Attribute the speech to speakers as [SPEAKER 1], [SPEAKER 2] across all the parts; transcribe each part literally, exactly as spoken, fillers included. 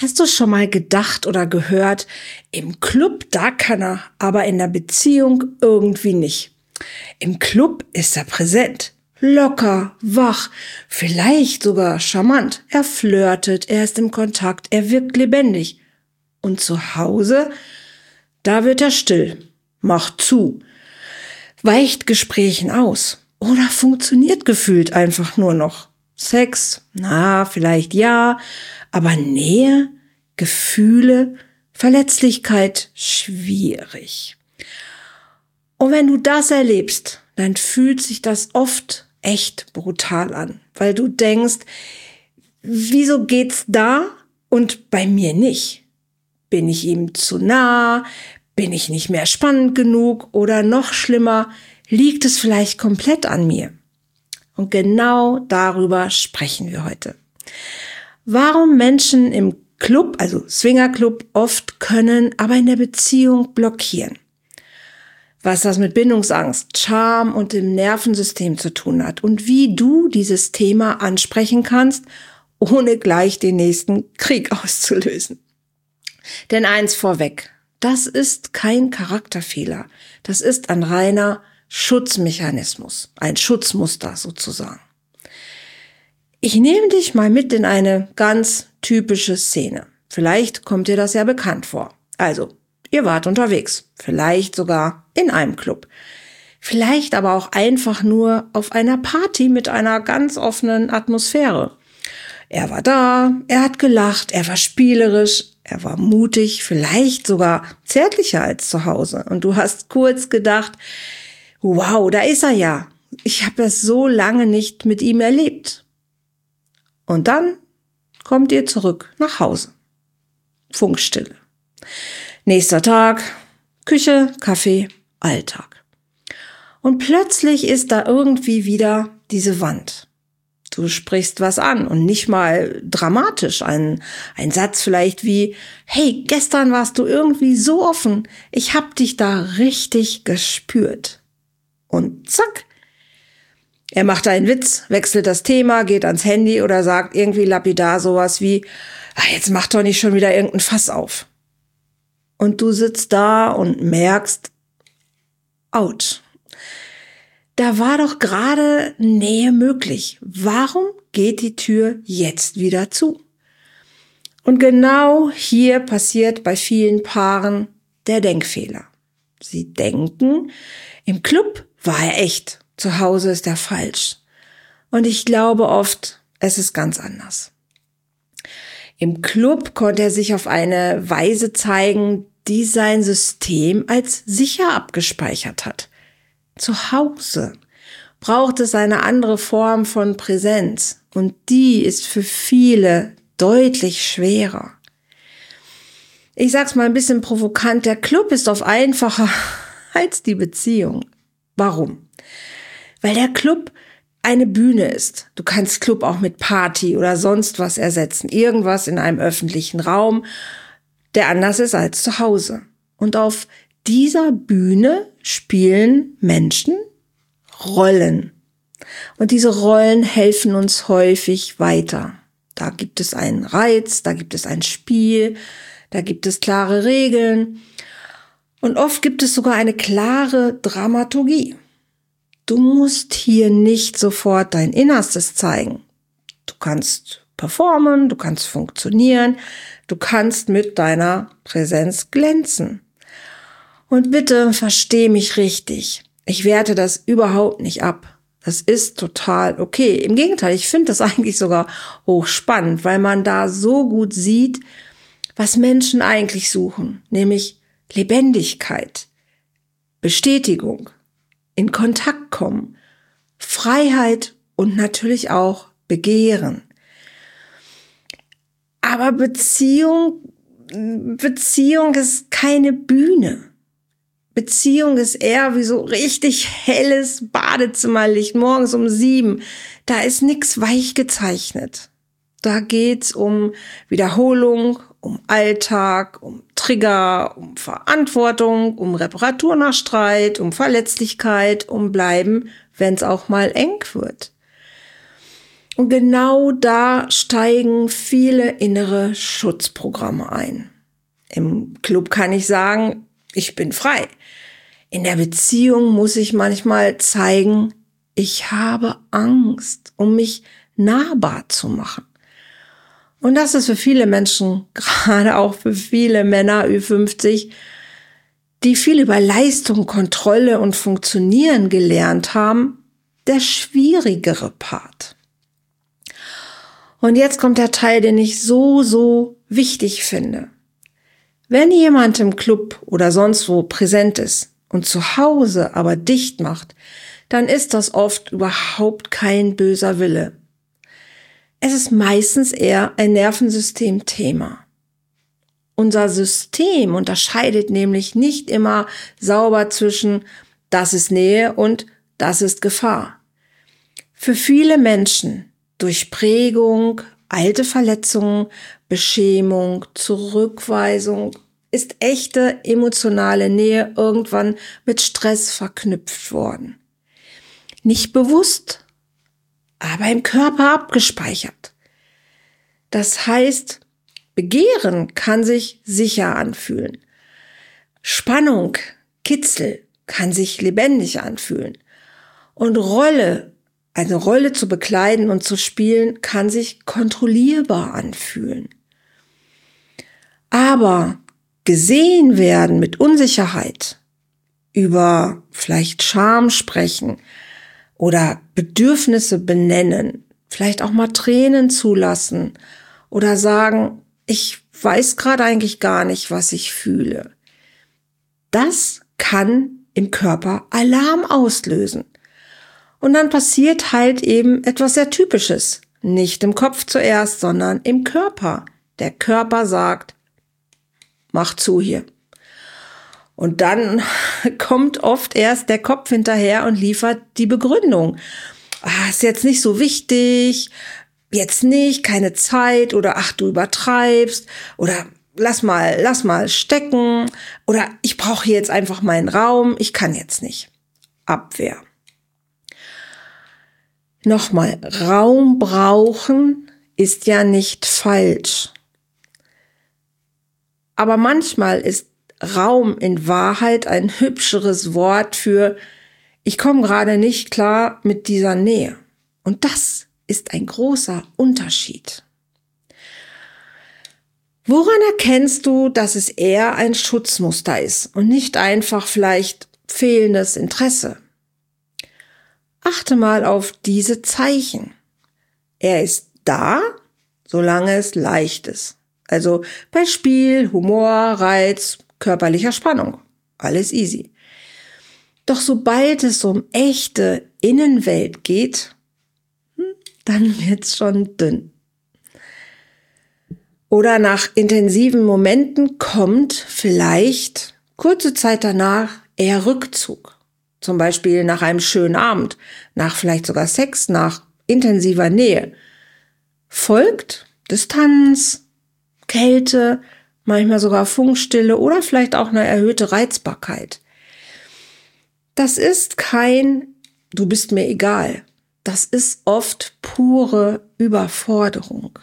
[SPEAKER 1] Hast du schon mal gedacht oder gehört, im Club, da kann er, aber in der Beziehung irgendwie nicht. Im Club ist er präsent, locker, wach, vielleicht sogar charmant. Er flirtet, er ist im Kontakt, er wirkt lebendig. Und zu Hause, da wird er still, macht zu, weicht Gesprächen aus oder funktioniert gefühlt einfach nur noch. Sex, na, vielleicht ja, aber Nähe, Gefühle, Verletzlichkeit, schwierig. Und wenn du das erlebst, dann fühlt sich das oft echt brutal an, weil du denkst, wieso geht's da und bei mir nicht? Bin ich ihm zu nah? Bin ich nicht mehr spannend genug? Oder noch schlimmer, liegt es vielleicht komplett an mir? Und genau darüber sprechen wir heute. Warum Menschen im Club, also Swingerclub, oft können, aber in der Beziehung blockieren. Was das mit Bindungsangst, Charme und dem Nervensystem zu tun hat und wie du dieses Thema ansprechen kannst, ohne gleich den nächsten Krieg auszulösen. Denn eins vorweg, das ist kein Charakterfehler. Das ist ein reiner Schutzmechanismus, ein Schutzmuster sozusagen. Ich nehme dich mal mit in eine ganz typische Szene. Vielleicht kommt dir das ja bekannt vor. Also, ihr wart unterwegs, vielleicht sogar in einem Club. Vielleicht aber auch einfach nur auf einer Party mit einer ganz offenen Atmosphäre. Er war da, er hat gelacht, er war spielerisch, er war mutig, vielleicht sogar zärtlicher als zu Hause. Und du hast kurz gedacht, wow, da ist er ja. Ich habe das so lange nicht mit ihm erlebt. Und dann kommt ihr zurück nach Hause. Funkstille. Nächster Tag, Küche, Kaffee, Alltag. Und plötzlich ist da irgendwie wieder diese Wand. Du sprichst was an und nicht mal dramatisch. Ein, ein Satz vielleicht wie, hey, gestern warst du irgendwie so offen. Ich hab dich da richtig gespürt. Und zack. Er macht einen Witz, wechselt das Thema, geht ans Handy oder sagt irgendwie lapidar sowas wie, ach, jetzt mach doch nicht schon wieder irgendein Fass auf. Und du sitzt da und merkst, ouch. Da war doch gerade Nähe möglich. Warum geht die Tür jetzt wieder zu? Und genau hier passiert bei vielen Paaren der Denkfehler. Sie denken, im Club war er echt, zu Hause ist er falsch. Und ich glaube oft, es ist ganz anders. Im Club konnte er sich auf eine Weise zeigen, die sein System als sicher abgespeichert hat. Zu Hause braucht es eine andere Form von Präsenz und die ist für viele deutlich schwerer. Ich sag's mal ein bisschen provokant, der Club ist oft einfacher als die Beziehung. Warum? Weil der Club eine Bühne ist. Du kannst Club auch mit Party oder sonst was ersetzen. Irgendwas in einem öffentlichen Raum, der anders ist als zu Hause. Und auf dieser Bühne spielen Menschen Rollen. Und diese Rollen helfen uns häufig weiter. Da gibt es einen Reiz, da gibt es ein Spiel, da gibt es klare Regeln. Und oft gibt es sogar eine klare Dramaturgie. Du musst hier nicht sofort dein Innerstes zeigen. Du kannst performen, du kannst funktionieren, du kannst mit deiner Präsenz glänzen. Und bitte versteh mich richtig. Ich werte das überhaupt nicht ab. Das ist total okay. Im Gegenteil, ich finde das eigentlich sogar hochspannend, weil man da so gut sieht, was Menschen eigentlich suchen, nämlich Lebendigkeit, Bestätigung, in Kontakt kommen, Freiheit und natürlich auch Begehren. Aber Beziehung, Beziehung ist keine Bühne. Beziehung ist eher wie so richtig helles Badezimmerlicht morgens um sieben. Da ist nix weich gezeichnet. Da geht's um Wiederholung, um Alltag, um Trigger, um Verantwortung, um Reparatur nach Streit, um Verletzlichkeit, um Bleiben, wenn es auch mal eng wird. Und genau da steigen viele innere Schutzprogramme ein. Im Club kann ich sagen, ich bin frei. In der Beziehung muss ich manchmal zeigen, ich habe Angst, um mich nahbar zu machen. Und das ist für viele Menschen, gerade auch für viele Männer Ü fünfzig, die viel über Leistung, Kontrolle und Funktionieren gelernt haben, der schwierigere Part. Und jetzt kommt der Teil, den ich so, so wichtig finde. Wenn jemand im Club oder sonst wo präsent ist und zu Hause aber dicht macht, dann ist das oft überhaupt kein böser Wille. Es ist meistens eher ein Nervensystemthema. Unser System unterscheidet nämlich nicht immer sauber zwischen das ist Nähe und das ist Gefahr. Für viele Menschen durch Prägung, alte Verletzungen, Beschämung, Zurückweisung ist echte emotionale Nähe irgendwann mit Stress verknüpft worden. Nicht bewusst, aber im Körper abgespeichert. Das heißt, Begehren kann sich sicher anfühlen. Spannung, Kitzel kann sich lebendig anfühlen. Und Rolle, eine Rolle zu bekleiden und zu spielen, kann sich kontrollierbar anfühlen. Aber gesehen werden mit Unsicherheit, über vielleicht Scham sprechen oder Bedürfnisse benennen, vielleicht auch mal Tränen zulassen oder sagen, ich weiß gerade eigentlich gar nicht, was ich fühle. Das kann im Körper Alarm auslösen. Und dann passiert halt eben etwas sehr Typisches. Nicht im Kopf zuerst, sondern im Körper. Der Körper sagt, mach zu hier. Und dann kommt oft erst der Kopf hinterher und liefert die Begründung. Ah, ist jetzt nicht so wichtig, jetzt nicht, keine Zeit oder ach, du übertreibst oder lass mal, lass mal stecken oder ich brauche jetzt einfach meinen Raum, ich kann jetzt nicht. Abwehr. Nochmal, Raum brauchen ist ja nicht falsch. Aber manchmal ist Raum in Wahrheit ein hübscheres Wort für ich komme gerade nicht klar mit dieser Nähe. Und das ist ein großer Unterschied. Woran erkennst du, dass es eher ein Schutzmuster ist und nicht einfach vielleicht fehlendes Interesse? Achte mal auf diese Zeichen. Er ist da, solange es leicht ist. Also bei Spiel, Humor, Reiz, körperlicher Spannung. Alles easy. Doch sobald es um echte Innenwelt geht, dann wird's schon dünn. Oder nach intensiven Momenten kommt vielleicht kurze Zeit danach eher Rückzug. Zum Beispiel nach einem schönen Abend, nach vielleicht sogar Sex, nach intensiver Nähe. Folgt Distanz, Kälte, manchmal sogar Funkstille oder vielleicht auch eine erhöhte Reizbarkeit. Das ist kein du bist mir egal. Das ist oft pure Überforderung.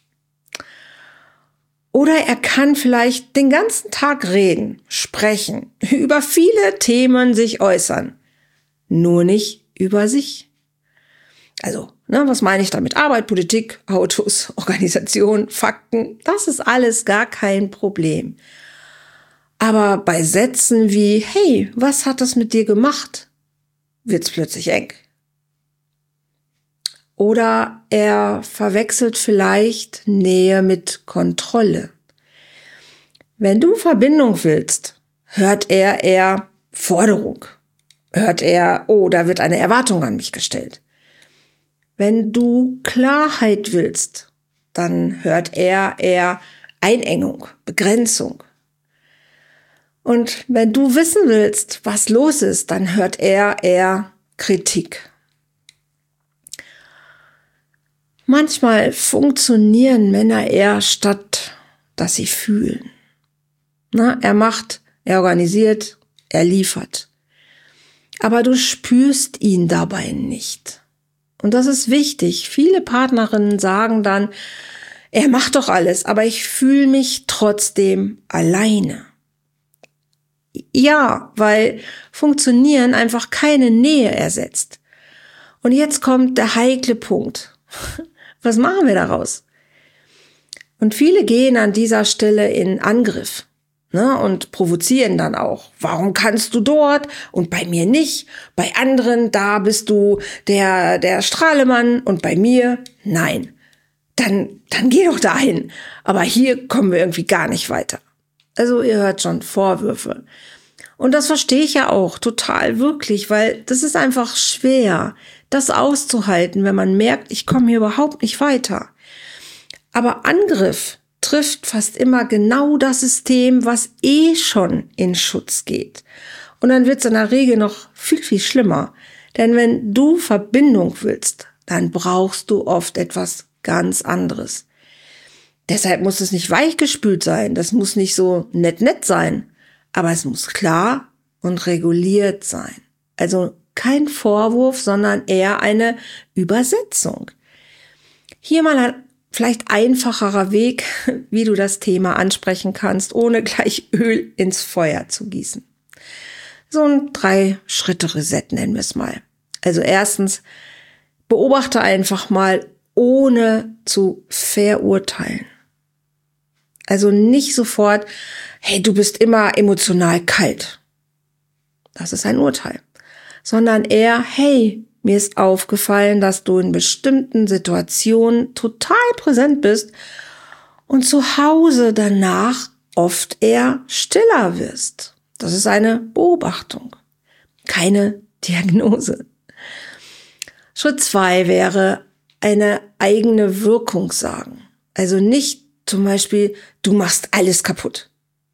[SPEAKER 1] Oder er kann vielleicht den ganzen Tag reden, sprechen, über viele Themen sich äußern, nur nicht über sich. Also, ne, was meine ich damit? Arbeit, Politik, Autos, Organisation, Fakten, das ist alles gar kein Problem. Aber bei Sätzen wie, hey, was hat das mit dir gemacht, wird's plötzlich eng. Oder er verwechselt vielleicht Nähe mit Kontrolle. Wenn du Verbindung willst, hört er eher Forderung. Hört er, oh, da wird eine Erwartung an mich gestellt. Wenn du Klarheit willst, dann hört er eher Einengung, Begrenzung. Und wenn du wissen willst, was los ist, dann hört er eher Kritik. Manchmal funktionieren Männer eher, statt dass sie fühlen. Na, er macht, er organisiert, er liefert. Aber du spürst ihn dabei nicht. Und das ist wichtig. Viele Partnerinnen sagen dann, er macht doch alles, aber ich fühle mich trotzdem alleine. Ja, weil Funktionieren einfach keine Nähe ersetzt. Und jetzt kommt der heikle Punkt. Was machen wir daraus? Und viele gehen an dieser Stelle in Angriff, ne, und provozieren dann auch. Warum kannst du dort und bei mir nicht? Bei anderen, da bist du der, der Strahlemann und bei mir, nein. Dann, dann geh doch dahin. Aber hier kommen wir irgendwie gar nicht weiter. Also ihr hört schon, Vorwürfe. Und das verstehe ich ja auch total, wirklich, weil das ist einfach schwer, das auszuhalten, wenn man merkt, ich komme hier überhaupt nicht weiter. Aber Angriff trifft fast immer genau das System, was eh schon in Schutz geht. Und dann wird es in der Regel noch viel, viel schlimmer. Denn wenn du Verbindung willst, dann brauchst du oft etwas ganz anderes. Deshalb muss es nicht weichgespült sein, das muss nicht so nett nett sein, aber es muss klar und reguliert sein. Also kein Vorwurf, sondern eher eine Übersetzung. Hier mal ein vielleicht einfacherer Weg, wie du das Thema ansprechen kannst, ohne gleich Öl ins Feuer zu gießen. So ein Drei-Schritte-Reset nennen wir es mal. Also erstens, beobachte einfach mal, ohne zu verurteilen. Also nicht sofort, hey, du bist immer emotional kalt. Das ist ein Urteil. Sondern eher, hey, mir ist aufgefallen, dass du in bestimmten Situationen total präsent bist und zu Hause danach oft eher stiller wirst. Das ist eine Beobachtung, keine Diagnose. Schritt zwei wäre eine eigene Wirkung sagen. Also nicht zum Beispiel, du machst alles kaputt,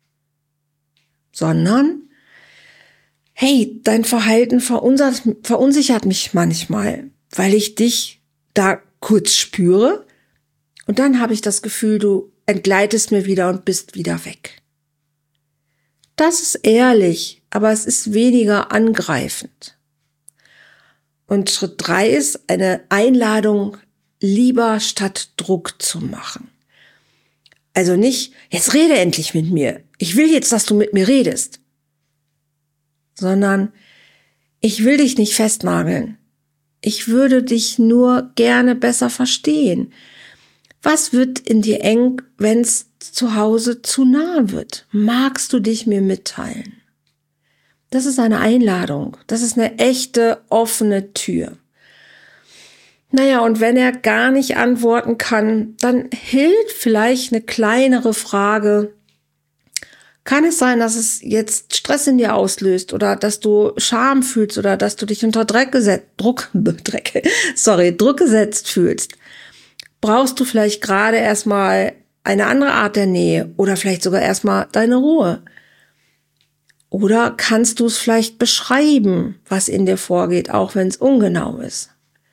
[SPEAKER 1] sondern hey, dein Verhalten verunsichert mich manchmal, weil ich dich da kurz spüre und dann habe ich das Gefühl, du entgleitest mir wieder und bist wieder weg. Das ist ehrlich, aber es ist weniger angreifend. Und Schritt drei ist eine Einladung, lieber statt Druck zu machen. Also nicht, jetzt rede endlich mit mir. Ich will jetzt, dass du mit mir redest. Sondern ich will dich nicht festnageln. Ich würde dich nur gerne besser verstehen. Was wird in dir eng, wenn es zu Hause zu nah wird? Magst du dich mir mitteilen? Das ist eine Einladung. Das ist eine echte, offene Tür. Naja, und wenn er gar nicht antworten kann, dann hilft vielleicht eine kleinere Frage. Kann es sein, dass es jetzt Stress in dir auslöst oder dass du Scham fühlst oder dass du dich unter Dreck gesetzt, Druck, Dreck, sorry, Druck gesetzt fühlst? Brauchst du vielleicht gerade erstmal eine andere Art der Nähe oder vielleicht sogar erstmal deine Ruhe? Oder kannst du es vielleicht beschreiben, was in dir vorgeht, auch wenn es ungenau ist?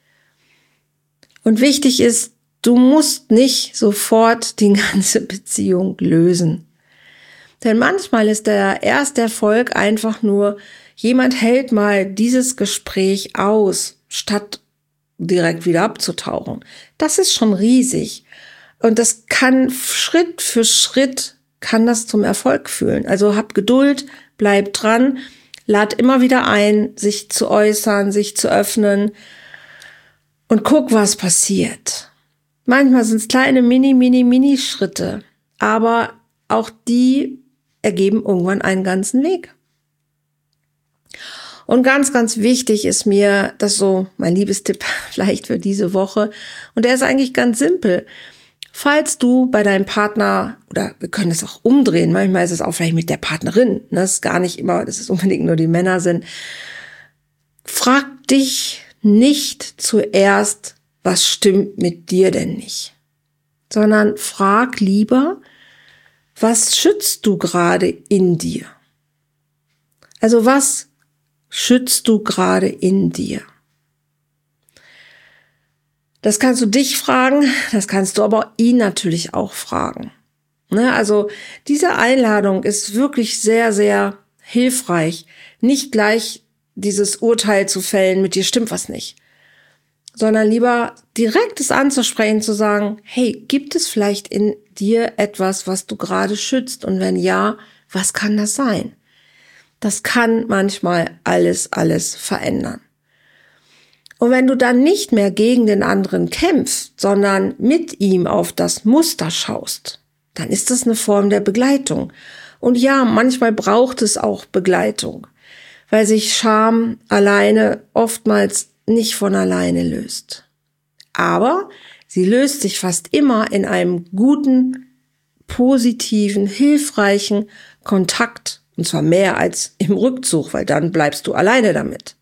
[SPEAKER 1] Und wichtig ist, du musst nicht sofort die ganze Beziehung lösen. Denn manchmal ist der erste Erfolg einfach nur, jemand hält mal dieses Gespräch aus, statt direkt wieder abzutauchen. Das ist schon riesig. Und das kann Schritt für Schritt, kann das zum Erfolg führen. Also hab Geduld, bleib dran, lad immer wieder ein, sich zu äußern, sich zu öffnen und guck, was passiert. Manchmal sind es kleine Mini, Mini, Mini-Schritte, aber auch die ergeben irgendwann einen ganzen Weg. Und ganz, ganz wichtig ist mir, das ist so mein Liebestipp vielleicht für diese Woche, und der ist eigentlich ganz simpel. Falls du bei deinem Partner, oder wir können es auch umdrehen, manchmal ist es auch vielleicht mit der Partnerin, ne, das ist gar nicht immer, dass es unbedingt nur die Männer sind, frag dich nicht zuerst, was stimmt mit dir denn nicht, sondern frag lieber, was schützt du gerade in dir? Also was schützt du gerade in dir? Das kannst du dich fragen, das kannst du aber ihn natürlich auch fragen. Ne? Also diese Einladung ist wirklich sehr, sehr hilfreich. Nicht gleich dieses Urteil zu fällen, mit dir stimmt was nicht. sondern lieber direkt es anzusprechen, zu sagen, hey, gibt es vielleicht in dir etwas, was du gerade schützt? Und wenn ja, was kann das sein? Das kann manchmal alles, alles verändern. Und wenn du dann nicht mehr gegen den anderen kämpfst, sondern mit ihm auf das Muster schaust, dann ist das eine Form der Begleitung. Und ja, manchmal braucht es auch Begleitung, weil sich Scham alleine oftmals nicht von alleine löst. Aber sie löst sich fast immer in einem guten, positiven, hilfreichen Kontakt. Und zwar mehr als im Rückzug, weil dann bleibst du alleine damit.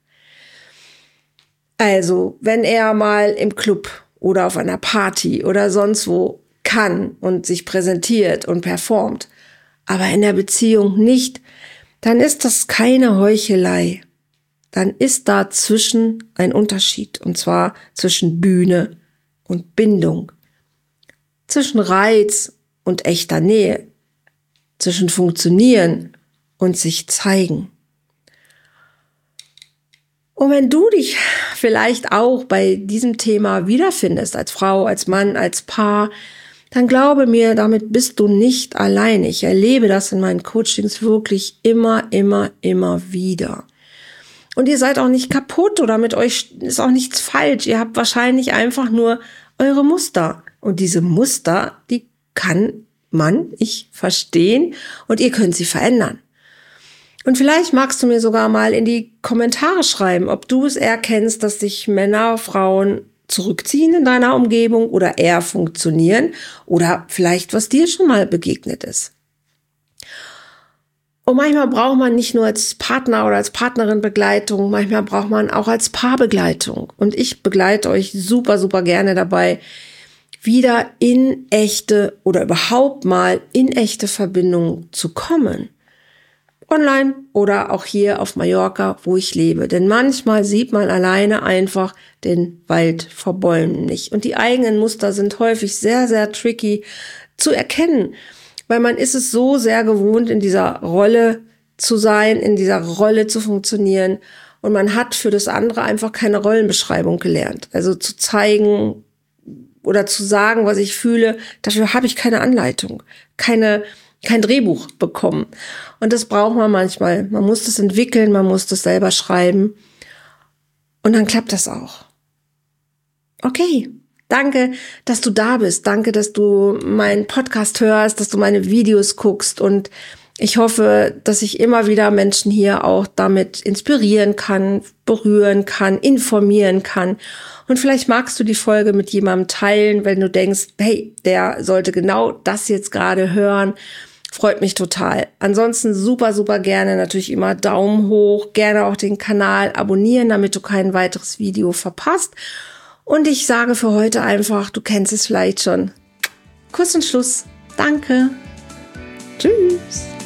[SPEAKER 1] Also, wenn er mal im Club oder auf einer Party oder sonst wo kann und sich präsentiert und performt, aber in der Beziehung nicht, dann ist das keine Heuchelei. Dann ist dazwischen ein Unterschied, und zwar zwischen Bühne und Bindung, zwischen Reiz und echter Nähe, zwischen Funktionieren und sich zeigen. Und wenn du dich vielleicht auch bei diesem Thema wiederfindest, als Frau, als Mann, als Paar, dann glaube mir, damit bist du nicht allein. Ich erlebe das in meinen Coachings wirklich immer, immer, immer wieder. Und ihr seid auch nicht kaputt oder mit euch ist auch nichts falsch. Ihr habt wahrscheinlich einfach nur eure Muster. Und diese Muster, die kann man, ich verstehen und ihr könnt sie verändern. Und vielleicht magst du mir sogar mal in die Kommentare schreiben, ob du es erkennst, dass sich Männer, Frauen zurückziehen in deiner Umgebung oder eher funktionieren oder vielleicht, was dir schon mal begegnet ist. Und manchmal braucht man nicht nur als Partner oder als Partnerin Begleitung, manchmal braucht man auch als Paarbegleitung. Und ich begleite euch super, super gerne dabei, wieder in echte oder überhaupt mal in echte Verbindung zu kommen. Online oder auch hier auf Mallorca, wo ich lebe. Denn manchmal sieht man alleine einfach den Wald vor Bäumen nicht. Und die eigenen Muster sind häufig sehr, sehr tricky zu erkennen. Weil man ist es so sehr gewohnt, in dieser Rolle zu sein, in dieser Rolle zu funktionieren. Und man hat für das andere einfach keine Rollenbeschreibung gelernt. Also zu zeigen oder zu sagen, was ich fühle, dafür habe ich keine Anleitung, keine kein Drehbuch bekommen. Und das braucht man manchmal. Man muss das entwickeln, man muss das selber schreiben. Und dann klappt das auch. Okay, danke, dass du da bist. Danke, dass du meinen Podcast hörst, dass du meine Videos guckst. Und ich hoffe, dass ich immer wieder Menschen hier auch damit inspirieren kann, berühren kann, informieren kann. Und vielleicht magst du die Folge mit jemandem teilen, wenn du denkst, hey, der sollte genau das jetzt gerade hören. Freut mich total. Ansonsten super, super gerne natürlich immer Daumen hoch, gerne auch den Kanal abonnieren, damit du kein weiteres Video verpasst. Und ich sage für heute einfach, du kennst es vielleicht schon. Kuss und Schluss. Danke. Tschüss.